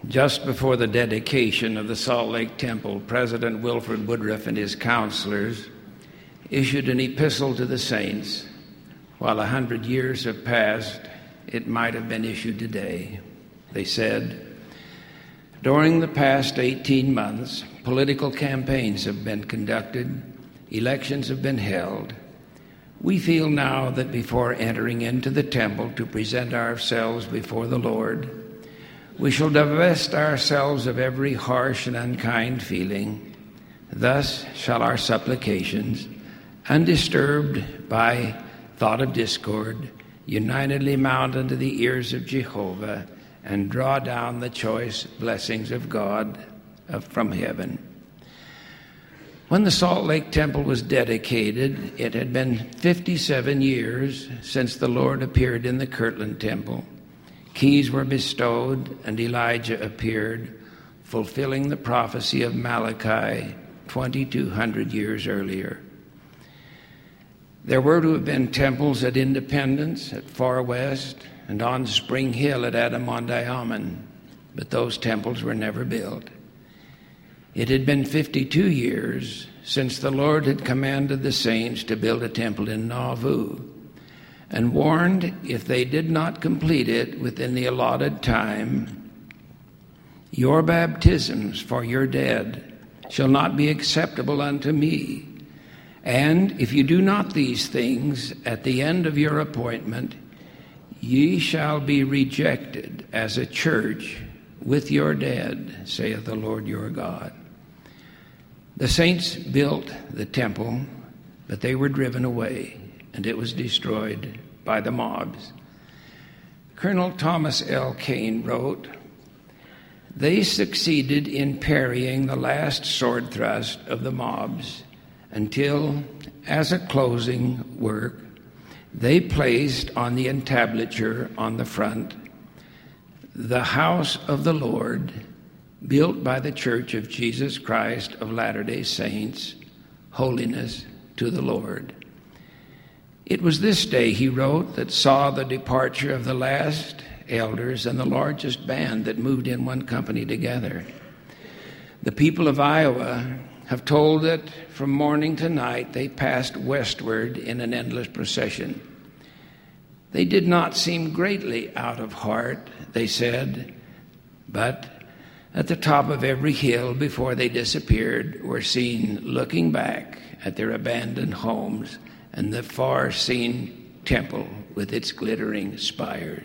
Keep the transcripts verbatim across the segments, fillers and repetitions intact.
Just before the dedication of the Salt Lake Temple, President Wilford Woodruff and his counselors issued an epistle to the saints. While a hundred years have passed, it might have been issued today. They said, "During the past eighteen months, political campaigns have been conducted, elections have been held. We feel now that before entering into the temple to present ourselves before the Lord, we shall divest ourselves of every harsh and unkind feeling. Thus shall our supplications, undisturbed by thought of discord, unitedly mount unto the ears of Jehovah and draw down the choice blessings of God from heaven." When the Salt Lake Temple was dedicated, it had been fifty-seven years since the Lord appeared in the Kirtland Temple. Keys were bestowed, and Elijah appeared, fulfilling the prophecy of Malachi twenty-two hundred years earlier. There were to have been temples at Independence, at Far West, and on Spring Hill at Adamondiaman, but those temples were never built. It had been fifty-two years since the Lord had commanded the saints to build a temple in Nauvoo, and warned if they did not complete it within the allotted time, "Your baptisms for your dead shall not be acceptable unto me. And if you do not these things at the end of your appointment, ye shall be rejected as a church with your dead, saith the Lord your God." The saints built the temple, but they were driven away, and it was destroyed by the mobs. Colonel Thomas L. Kane wrote, "They succeeded in parrying the last sword thrust of the mobs until, as a closing work, they placed on the entablature on the front, 'The house of the Lord, built by the Church of Jesus Christ of Latter-day Saints, holiness to the Lord.' It was this day," he wrote, "that saw the departure of the last elders and the largest band that moved in one company together. The people of Iowa have told that from morning to night they passed westward in an endless procession. They did not seem greatly out of heart, they said, but at the top of every hill before they disappeared were seen looking back at their abandoned homes and the far-seen temple with its glittering spires.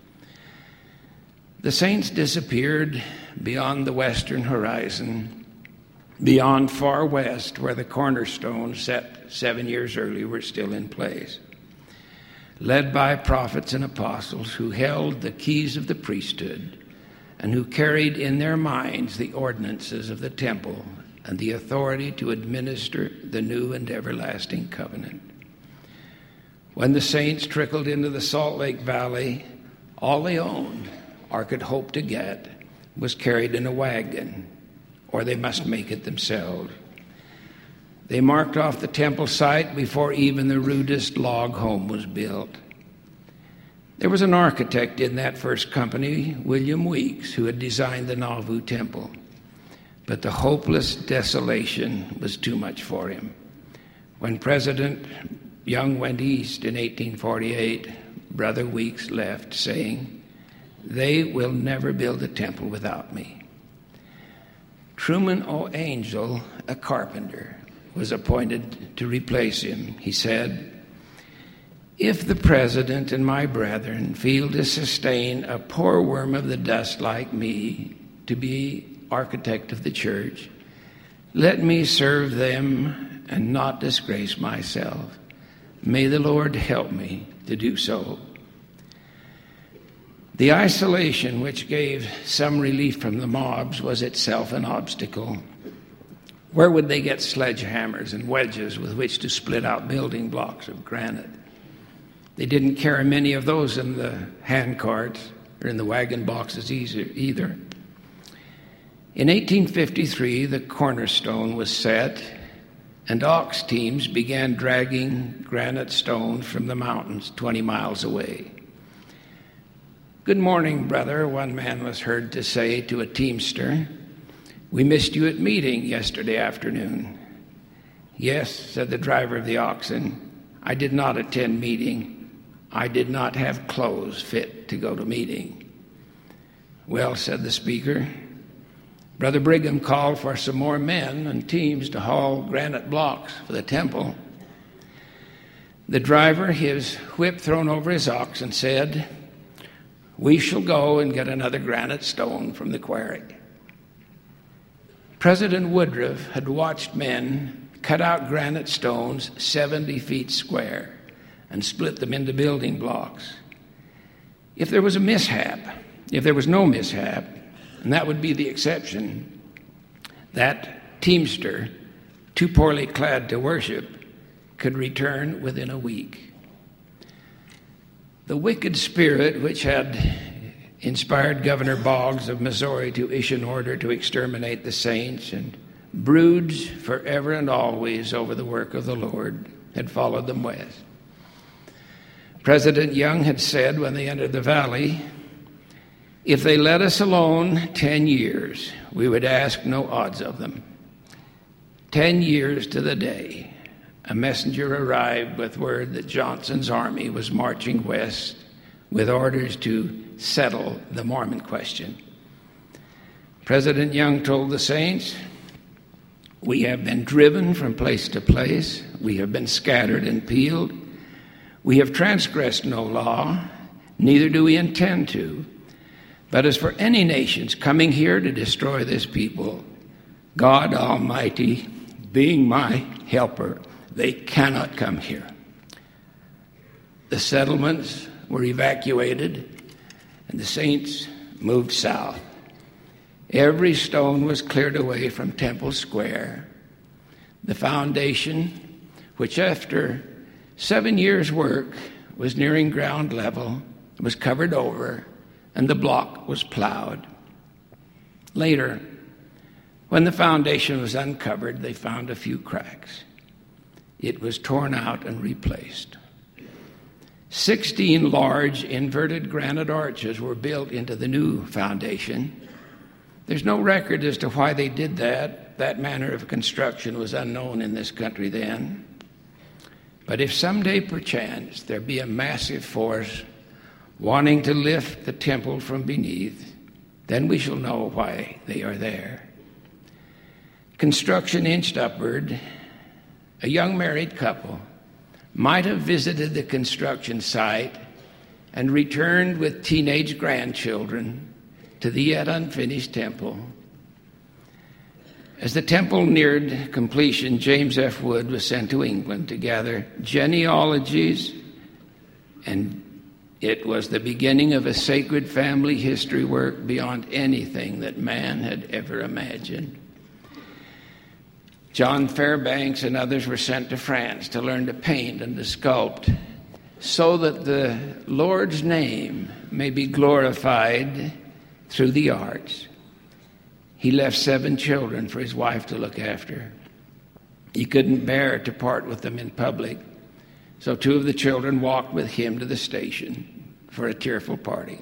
The saints disappeared beyond the western horizon, beyond Far West, where the cornerstones set seven years earlier were still in place. Led by prophets and apostles who held the keys of the priesthood and who carried in their minds the ordinances of the temple and the authority to administer the new and everlasting covenant. When the saints trickled into the Salt Lake Valley, all they owned or could hope to get was carried in a wagon, or they must make it themselves. They marked off the temple site before even the rudest log home was built. There was an architect in that first company, William Weeks, who had designed the Nauvoo temple, but the hopeless desolation was too much for him. When President Young went east in eighteen forty-eight, Brother Weeks left, saying, "They will never build a temple without me." Truman O. Angel, a carpenter, was appointed to replace him. He said, "If the president and my brethren feel to sustain a poor worm of the dust like me to be architect of the church, let me serve them and not disgrace myself. May the Lord help me to do so." The isolation which gave some relief from the mobs was itself an obstacle. Where would they get sledgehammers and wedges with which to split out building blocks of granite? They didn't carry many of those in the hand carts or in the wagon boxes either. In eighteen fifty-three, the cornerstone was set, and ox teams began dragging granite stones from the mountains twenty miles away. "Good morning, brother," one man was heard to say to a teamster. "We missed you at meeting yesterday afternoon." "Yes," said the driver of the oxen, "I did not attend meeting. I did not have clothes fit to go to meeting." "Well," said the speaker, "Brother Brigham called for some more men and teams to haul granite blocks for the temple." The driver, his whip thrown over his oxen, said, "We shall go and get another granite stone from the quarry." President Woodruff had watched men cut out granite stones seventy feet square and split them into building blocks. If there was a mishap, if there was no mishap, and that would be the exception, that teamster, too poorly clad to worship, could return within a week. The wicked spirit which had inspired Governor Boggs of Missouri to issue an order to exterminate the saints and broods forever and always over the work of the Lord had followed them west. President Young had said when they entered the valley, "If they let us alone ten years, we would ask no odds of them." Ten years to the day, a messenger arrived with word that Johnson's army was marching west with orders to settle the Mormon question. President Young told the saints, "We have been driven from place to place. We have been scattered and peeled. We have transgressed no law, neither do we intend to. But as for any nations coming here to destroy this people, God Almighty being my helper, they cannot come here." The settlements were evacuated, and the saints moved south. Every stone was cleared away from Temple Square. The foundation, which after seven years' work was nearing ground level, was covered over, and the block was plowed. Later, when the foundation was uncovered, they found a few cracks. It was torn out and replaced. Sixteen large inverted granite arches were built into the new foundation. There's no record as to why they did that. That manner of construction was unknown in this country then. But if someday, perchance, there be a massive force wanting to lift the temple from beneath, then we shall know why they are there. Construction inched upward. A young married couple might have visited the construction site and returned with teenage grandchildren to the yet unfinished temple. As the temple neared completion, James F. Wood was sent to England to gather genealogies, and it was the beginning of a sacred family history work beyond anything that man had ever imagined. John Fairbanks and others were sent to France to learn to paint and to sculpt so that the Lord's name may be glorified through the arts. He left seven children for his wife to look after. He couldn't bear to part with them in public, so two of the children walked with him to the station for a tearful party.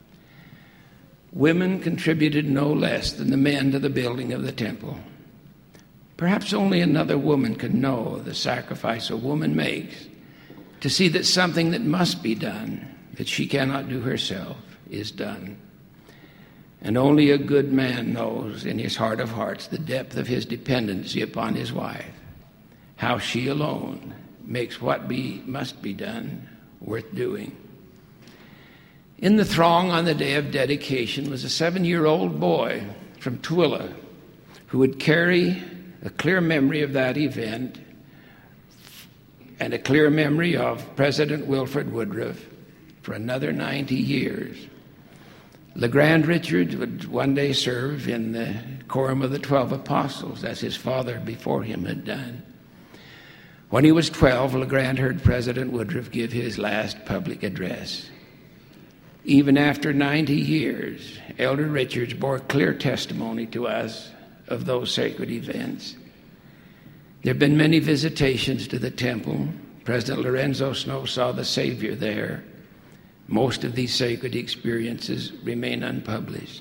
Women contributed no less than the men to the building of the temple. Perhaps only another woman can know the sacrifice a woman makes to see that something that must be done, that she cannot do herself, is done. And only a good man knows in his heart of hearts the depth of his dependency upon his wife, how she alone makes what be must be done worth doing. In the throng on the day of dedication was a seven-year-old boy from Tooele who would carry a clear memory of that event and a clear memory of President Wilford Woodruff for another ninety years. LeGrand Richards would one day serve in the quorum of the Twelve Apostles, as his father before him had done. When he was twelve, LeGrand heard President Woodruff give his last public address. Even after ninety years, Elder Richards bore clear testimony to us of those sacred events. There have been many visitations to the temple. President Lorenzo Snow saw the Savior there. Most of these sacred experiences remain unpublished.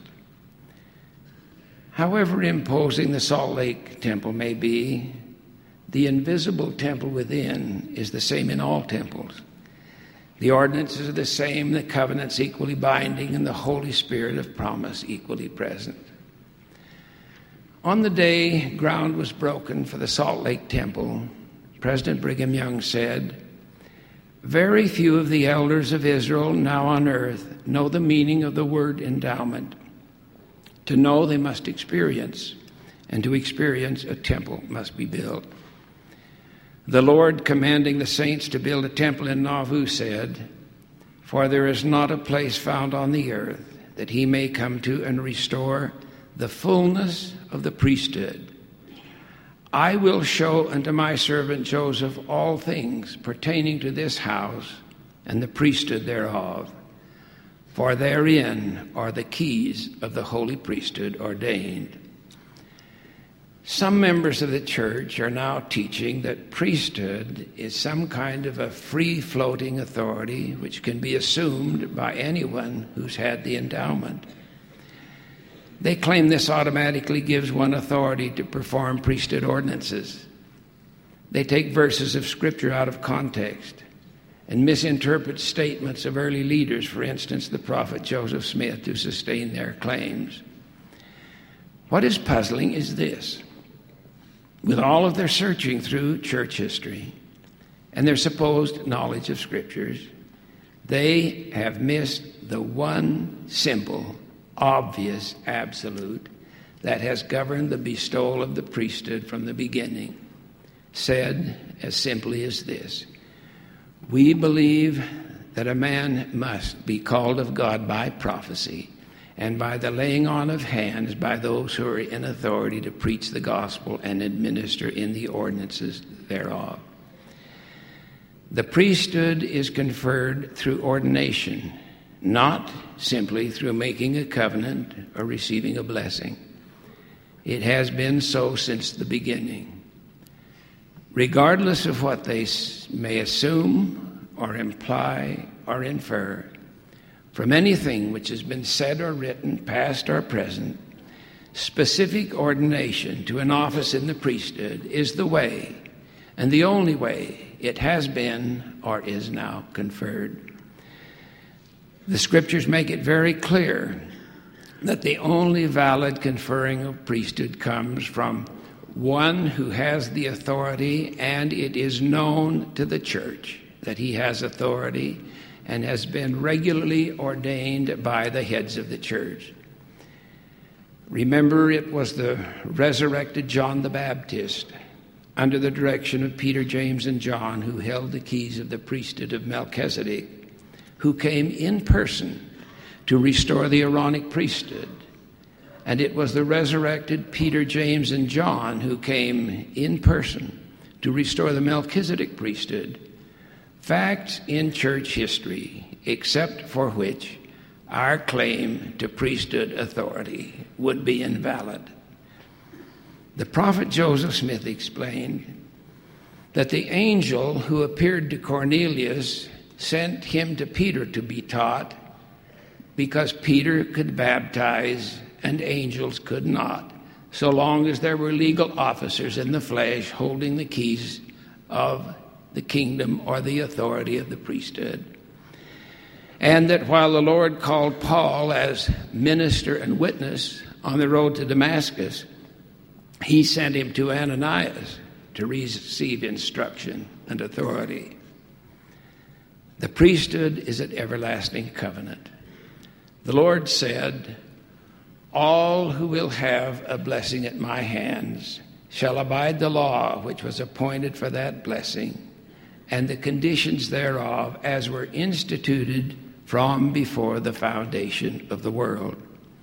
However imposing the Salt Lake Temple may be, the invisible temple within is the same in all temples. The ordinances are the same, the covenants equally binding, and the Holy Spirit of promise equally present. On the day ground was broken for the Salt Lake Temple, President Brigham Young said, "Very few of the elders of Israel now on earth know the meaning of the word endowment. To know, they must experience, and to experience, a temple must be built." The Lord, commanding the saints to build a temple in Nauvoo, said, "For there is not a place found on the earth that he may come to and restore the fullness of the priesthood. I will show unto my servant Joseph all things pertaining to this house and the priesthood thereof, for therein are the keys of the holy priesthood ordained." Some members of the church are now teaching that priesthood is some kind of a free-floating authority which can be assumed by anyone who's had the endowment. They claim this automatically gives one authority to perform priesthood ordinances. They take verses of Scripture out of context and misinterpret statements of early leaders, for instance, the prophet Joseph Smith, to sustain their claims. What is puzzling is this. With all of their searching through church history and their supposed knowledge of Scriptures, they have missed the one simple, obvious absolute that has governed the bestowal of the priesthood from the beginning, said as simply as this: we believe that a man must be called of God by prophecy and by the laying on of hands by those who are in authority to preach the gospel and administer in the ordinances thereof. The priesthood is conferred through ordination, not simply through making a covenant or receiving a blessing. It has been so since the beginning. Regardless of what they may assume or imply or infer from anything which has been said or written, past or present, specific ordination to an office in the priesthood is the way, and the only way it has been or is now conferred. The Scriptures make it very clear that the only valid conferring of priesthood comes from one who has the authority, and it is known to the church that he has authority and has been regularly ordained by the heads of the church. Remember, it was the resurrected John the Baptist, under the direction of Peter, James, and John, who held the keys of the priesthood of Melchizedek, who came in person to restore the Aaronic priesthood. And it was the resurrected Peter, James, and John who came in person to restore the Melchizedek priesthood. Facts in church history, except for which our claim to priesthood authority would be invalid. The prophet Joseph Smith explained that the angel who appeared to Cornelius sent him to Peter to be taught, because Peter could baptize and angels could not, so long as there were legal officers in the flesh holding the keys of the kingdom or the authority of the priesthood. And that while the Lord called Paul as minister and witness on the road to Damascus, he sent him to Ananias to receive instruction and authority. The priesthood is an everlasting covenant. The Lord said, "All who will have a blessing at my hands shall abide the law which was appointed for that blessing, and the conditions thereof as were instituted from before the foundation of the world."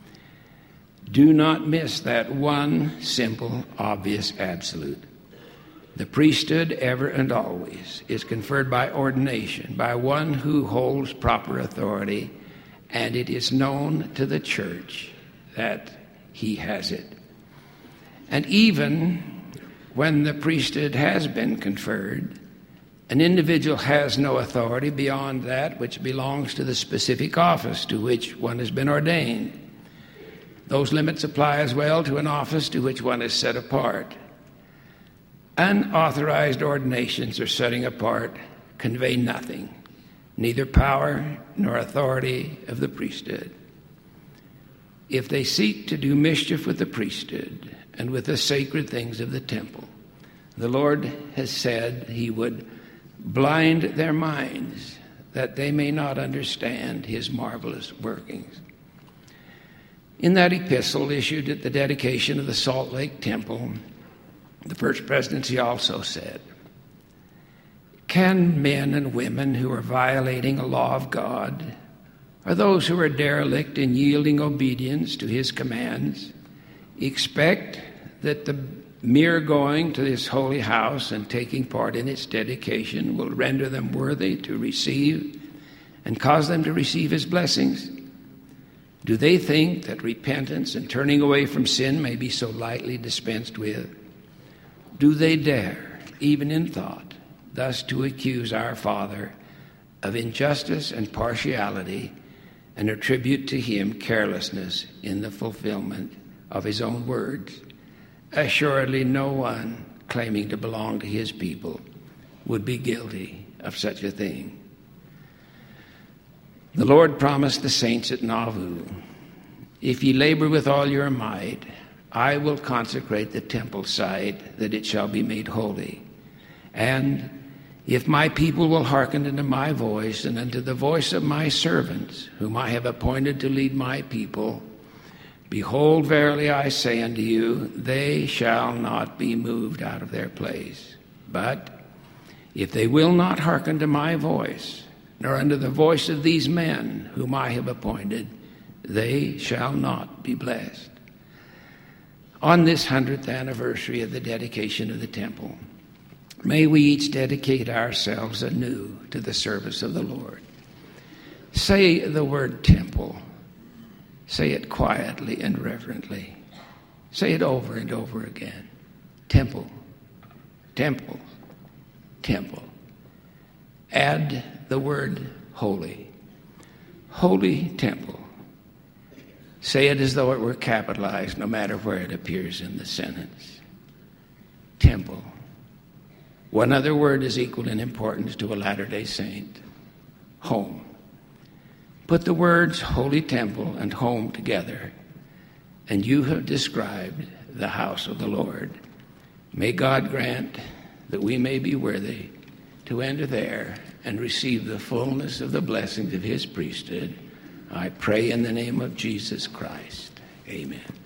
Do not miss that one simple, obvious absolute. The priesthood ever and always is conferred by ordination, by one who holds proper authority, and it is known to the church that he has it. And even when the priesthood has been conferred, An individual has no authority beyond that which belongs to the specific office to which one has been ordained. Those limits apply as well to an office to which one is set apart. Unauthorized ordinations or setting apart convey nothing, neither power nor authority of the priesthood. If they seek to do mischief with the priesthood and with the sacred things of the temple, the Lord has said he would blind their minds that they may not understand his marvelous workings. In that epistle issued at the dedication of the Salt Lake Temple, the First Presidency also said, "Can men and women who are violating a law of God, or those who are derelict in yielding obedience to his commands, expect that the mere going to this holy house and taking part in its dedication will render them worthy to receive and cause them to receive his blessings? Do they think that repentance and turning away from sin may be so lightly dispensed with? Do they dare, even in thought, thus to accuse our Father of injustice and partiality and attribute to him carelessness in the fulfillment of his own words? Assuredly no one claiming to belong to his people would be guilty of such a thing." The Lord promised the saints at Nauvoo, "If ye labor with all your might, I will consecrate the temple site, that it shall be made holy. And if my people will hearken unto my voice and unto the voice of my servants, whom I have appointed to lead my people, behold, verily I say unto you, they shall not be moved out of their place. But if they will not hearken to my voice, nor unto the voice of these men whom I have appointed, they shall not be blessed." On this hundredth anniversary of the dedication of the temple, may we each dedicate ourselves anew to the service of the Lord. Say the word temple. Say it quietly and reverently. Say it over and over again. Temple, temple, temple. Add the word holy. Holy temple. Say it as though it were capitalized, no matter where it appears in the sentence. Temple. One other word is equal in importance to a Latter-day Saint. Home. Put the words holy temple and home together, and you have described the house of the Lord. May God grant that we may be worthy to enter there and receive the fullness of the blessings of his priesthood. I pray in the name of Jesus Christ. Amen.